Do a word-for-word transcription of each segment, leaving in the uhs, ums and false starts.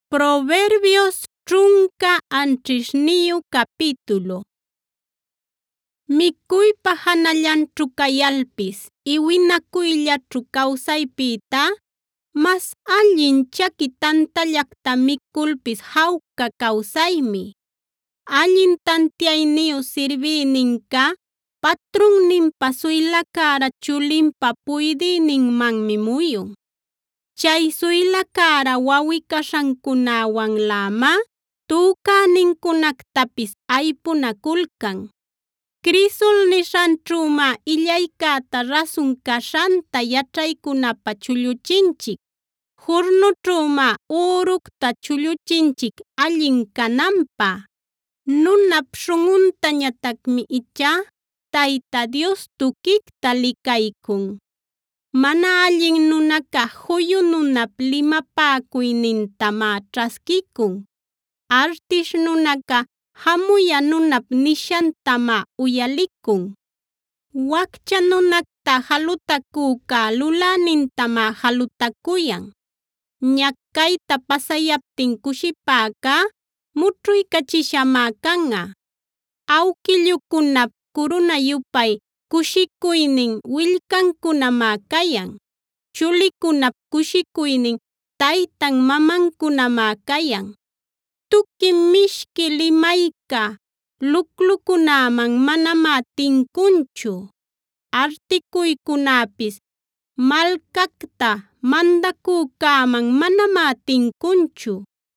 Proverbios ćhunka anćhishniyu capítulo. Mikuypa hanallanćhu kayalpis iwinakuyllaćhu kawsaypita, mas allin chaki tantallaqta mikulpis jawka kawsaymi. Allin tantiayniyu sirbiyninqa patrunninpa suylakara chulinpa puydïninmanmi muyun. Chay suylakara wawi kashankunawanlama tükäninkunactapis aypunakulkan. Crisol nishanćhüma illaykata rasun kashanta yachaykunapa chulluchinchik. Jurnućhüma üructa chulluchinchik allin cananpä. Nunap śhunꞌuntañatacmi icha Tayta Dios tukicta likaykun. Mana allin nunaqa juyu nunap limapäcuynintama ćhaskikun. Artish nunaqa hamuya nunap nishantama uyalikun. Wakcha nunacta jalutacüca lulänintama jalutacuyan. Ñacayta pasayaptin cushipäqa mućhuykachishamá kanꞌa. Awkillukunap curuna-yupay cushicuynin willkankunamá kayan. Chulikunap cushicuynin taytan mamankunamá kayan. Tuki mishki limayqa luclukunaman manamá tinkunchu. Artikuykunapis malkacta mandacücäman manamá tinkunchu.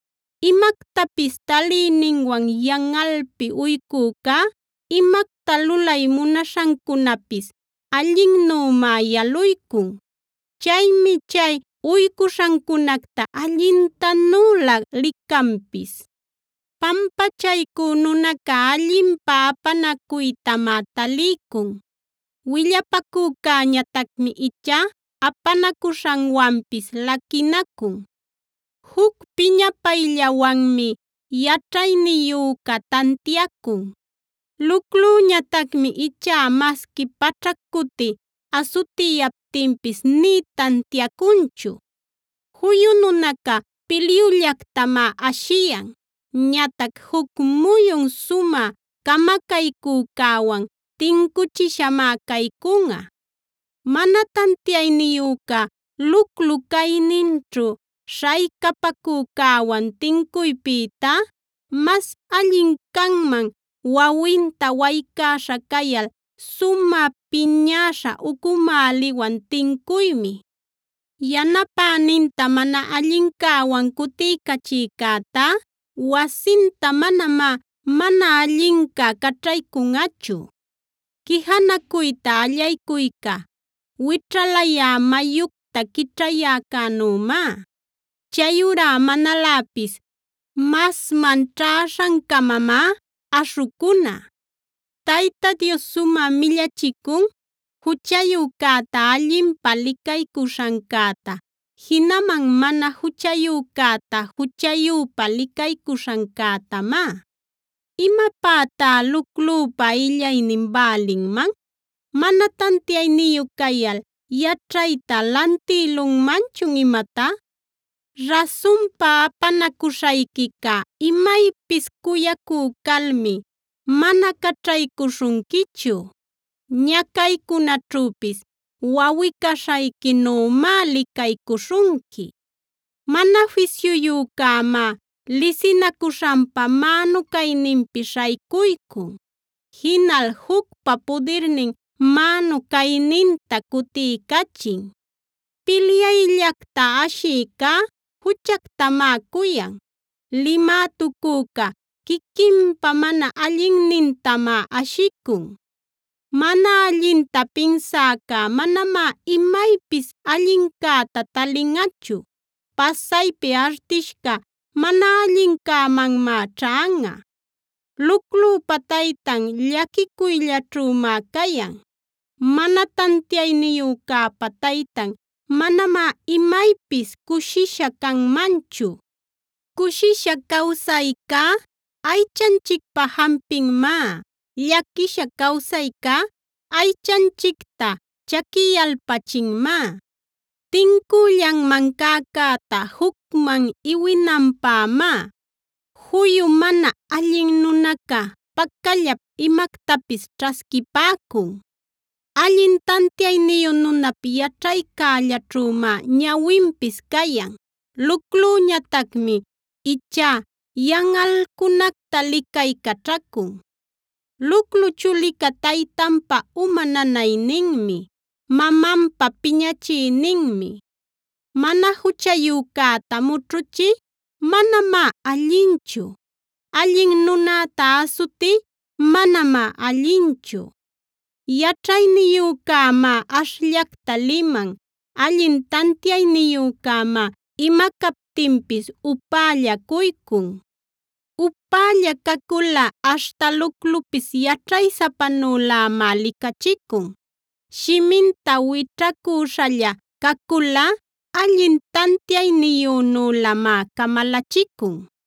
Imactapis taliyninwan yanꞌalpi uyküca, imacta lulay munashancunapis allinnümá yaluykun. Chaymi chay uykushancunacta allintanülä likanpis. Pampachaycü nunaqa allinpa apanakuytamá taliycun. Willapacücäñatacmi icha apanakuśhanwanpis lakinakun. Huk piñapayllawanmi yaćhayniyüqa tantiakun. Luclüñatacmi icha maski pachak kuti asutiyaptinpis nï tantiakunchu. Juyu nunaqa pilyullaqtamá ashiyan. Ñatac huk muyun sumä kamakaycücäwan tinkuchishamá kaykunꞌa. Mana tantiayniyüqa luclu kayninćhu śhaykapacücäwan tinkuypita, mas allin kanman wawinta waykäśha kayal sumä piñäśha ukumäliwan tinkuymi. Yanapäninta mana allincäwan kutiykachïcäta wasinta manamá mana allinca caćhaykunꞌachu. Quijanakuyta allaykuyqa wićhalayä mayucta quićhayäcänümá. Chayurá manaläpis masman ćhäśhankamamá ashucuna. Tayta Dios sumä millachikun juchayücäta allinpa likaykuśhancäta, jinaman mana juchayücäta juchayüpa likaykuśhancätamá. ¿Imapätá luclüpa illaynin bälinman? ¿Mana tantiayniyu kayal yaćhayta lantïlunmanchun imatá? Rasunpa apanakuśhaykiqa imaypis kuyakükalmi mana kaćhaykuśhunkichu. Ñakaykunaćhüpis wawikaśhaykinümá likaykuśhunki. Mana fisyuyücämá lisinakuśhanpa mänu kayninpi śhaykuykunꞌ. Jinal hukpa pudirnin mänu kayninta kutiykachin. Pilyayllaqta ashiyqa huchactamá kuyan. Limätucüca kikinpa mana allinnintamá ashikun. Mana allinta pinsäca manamá imaypis allincäta talinꞌachu. Pasaypi artishqa mana allincämanmá ćhanꞌa. Luclüpa taytan llakikuyllaćhüma kayan. Mana tantiayniyücäpa taytan manamá imaypis cushisha kanmanchu. Cushisha kawsayqa aychanchikpa hampinmá. Llakisha kawsayqa aychanchikta chakiyalpachinmá. Tinkullanman cäcäta jucman iwinanpämá. Juyu mana allin nunaca pacallap imactapis ćhasquipäcun. Allin tantiayniyu nunapa yaćhaycällaćhümi ñawinpis cayan. Luclüñatacmi ichá yanꞌalcunacta licaycaćhacun. Luclu chulica taytanpa uma nanayninmi, mamanpa piñachïninmi. Mana juchayücäta mućhuchiy manamá allinchu. Allin nunäta asutiy manamá allinchu. Yaćhayniyücämá ashllacta liman. Allin tantiayniyücämá ima captinpis upälla cuykun. Upälla caculꞌa aśhta luclupis yaćhaysapanülämá licachicun. Shiminta wićhacüśhalla caculꞌa allin tantiayniyünülamá camalachicun.